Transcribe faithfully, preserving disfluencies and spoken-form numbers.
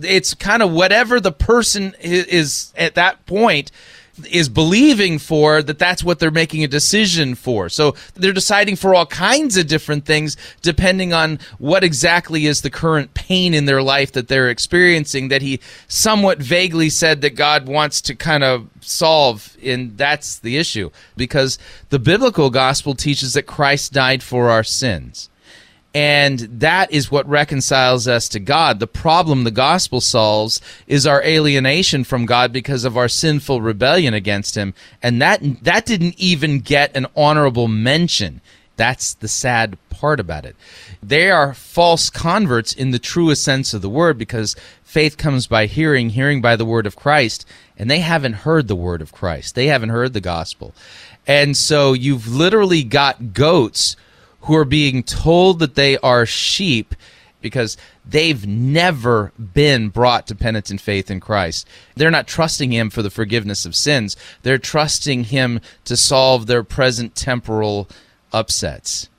it's kind of whatever the person is, is at that point is believing for, that that's what they're making a decision for. So they're deciding for all kinds of different things depending on what exactly is the current pain in their life that they're experiencing, that he somewhat vaguely said that God wants to kind of solve, and that's the issue. Because the biblical gospel teaches that Christ died for our sins. And that is what reconciles us to God. The problem the gospel solves is our alienation from God because of our sinful rebellion against him. And that that didn't even get an honorable mention. That's the sad part about it. They are false converts in the truest sense of the word, because faith comes by hearing, hearing by the word of Christ, and they haven't heard the word of Christ. They haven't heard the gospel. And so you've literally got goats who are being told that they are sheep because they've never been brought to penitent faith in Christ. They're not trusting him for the forgiveness of sins. They're trusting him to solve their present temporal upsets.